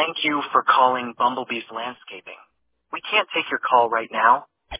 Thank you for calling Bumblebee's Landscaping. We can't take your call right now,